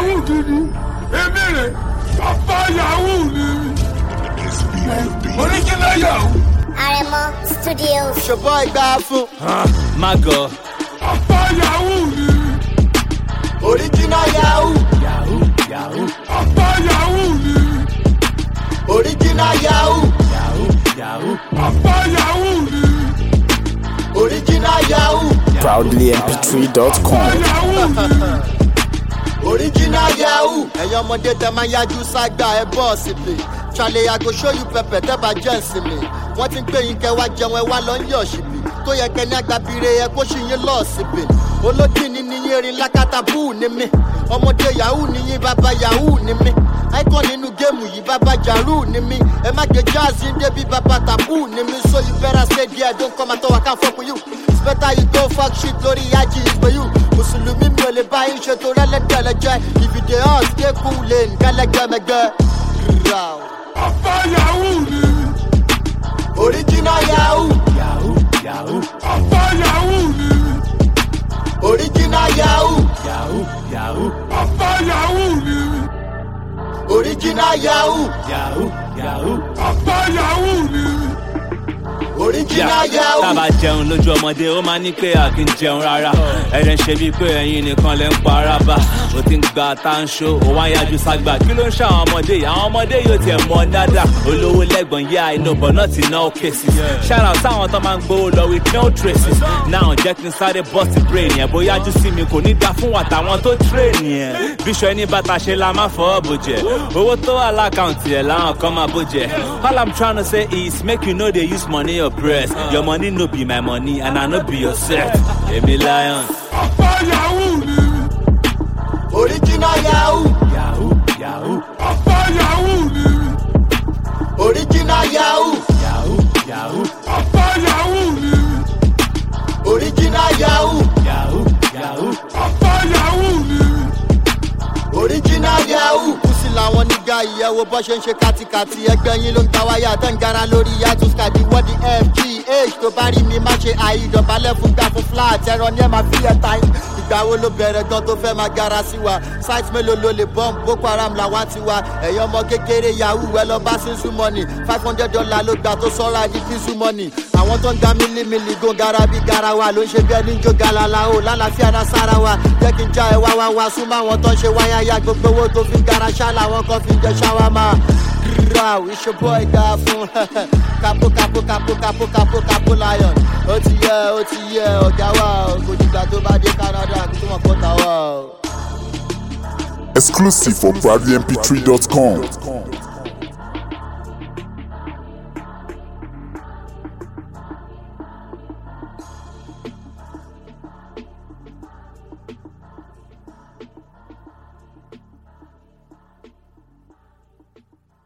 yahoo ni èmi rẹ̀ bàbá yahoo ni original yahoo. Aremo Studios. It's your boy Gafu. Mago. Bàbá yahoo ni Original Yahoo. Yahoo. bàbá yahoo ni Original Yahoo. Yahoo. bàbá yahoo ni Original Yahoo. ProudlyMP3.com. yahoo ni. Original Yahoo. Ẹ̀yin ọmọdé tẹ máa yájú ságbà ẹ bọ́ọ̀sì pé Charlie, I go show you pepper tẹ́bà jẹ́ǹsì mi. Wọ́n ti ń gbé yín kẹ́ wá jẹun ẹ wá lọ ń yọ̀ ṣìbì. Tó yẹ kẹ́ ní agbábire ẹ kó ṣì yín lọ́ọ̀sì bì. Olódì ni yín erin lákàtà búù ni mí. Ọmọdé Yahoo ni yín bàbá Yahoo ni mí. Icon nínú géèmù yìí bàbá Jaru ni mí. Ẹ má gbé jazz yín débi bàbá Taboo ni mí. So you better stay there, don't come at all, I can't fuck with you. It's better you go fuck shit lórí Yaji is for you. Mùsùlùmí mi ò lè bá yín ṣe tó rẹ́lẹ́dẹ̀lẹ̀ jẹ́. If you dey hot, stay cool lane, gẹ́lẹ́gẹ́mẹ́gẹ́. bàbá yahoo ni Original Yahoo. Yahoo. bàbá yahoo ni Original Yahoo. Yahoo. bàbá yahoo ni Original Yahoo. Yahoo. bàbá yahoo ni. Original Yahoo. Tábà jẹun lójú ọmọdé ó máa ní pé a kì í jẹun rárá. Ẹ̀rẹ̀ ń ṣe bíi pé ẹ̀yin nìkan lè ń pa ara bá. O ti ń gba táńṣó, ó wá ń yájú ságbà. Kí ló ń ṣe àwọn ọmọdé yìí? Àwọn ọmọdé yóò tiẹ̀ mọ dáadáa. Olówó lẹ́gbọ̀n yá inú but not in all cases. Shout out sáwọn tó máa ń gbowó lọ with no traces. Now jẹ́ kí n sáré bust the brain yẹn. Bóyá jú sí mi kò ní dá fún àtàwọn tó train yẹn. Bíṣọ ẹni bàtà ṣe la máa fọwọ́ bò jẹ. Owó tó wà lákàntì ẹ̀ láwọn kan máa bò jẹ. All I'm trying to say is make you know they use money or press. Your money no be my money and I no be your set. Emi Lion. bàbá yahoo ni Original Yahoo. Yahoo. bàbá yahoo ni Original Yahoo. Yahoo. bàbá yahoo ni Original Yahoo. Yahoo. bàbá yahoo ni. Original Yahoo. Kùsì làwọn nígà ìyẹ̀wò bọ́ ṣe ń ṣe kátikàti. Ẹgbẹ́ yín ló ń ta wáyà tó ń gara lórí yàtúskàdì wọ́ọ̀dì FGH tó bá rí mi má ṣe àìdọ̀bálẹ̀ fún gbà fún flat. Ẹ̀rọ ni ẹ máa fi ẹ̀ta yín. Ìgbà wo ló bẹ̀rẹ̀ gan tó fẹ́ máa gara sí wa? Site mélòó ló lè bọ́m? Boko Haram làwa ti wa. Ẹ̀yin ọmọ kékeré Yahoo ẹ lọ bá sísú mọ́nì. $500 ló gbà tó sọ́ra di bísú mọ́nì. Àwọn tó ń ga mílímìlì gò gara bí gara wa ló ń ṣe bí ẹni ń jó galala o. Lálàáfíà náà sára wa. Jẹ́ kí n já ẹ wá súnmọ́ àwọn tó ń ṣe wáyáyá gbogbo owó tó fi ń gara ṣá làwọn kan fi ń jẹ ṣáwámà. It's your boy Gafu. Capo Lion. Ó ti yẹ ọ̀gá wa o. Kò dìgbà tó bá dé Canada kí tó mọ̀ kó ta wá o. Exclusive for ProudlyMP3.com.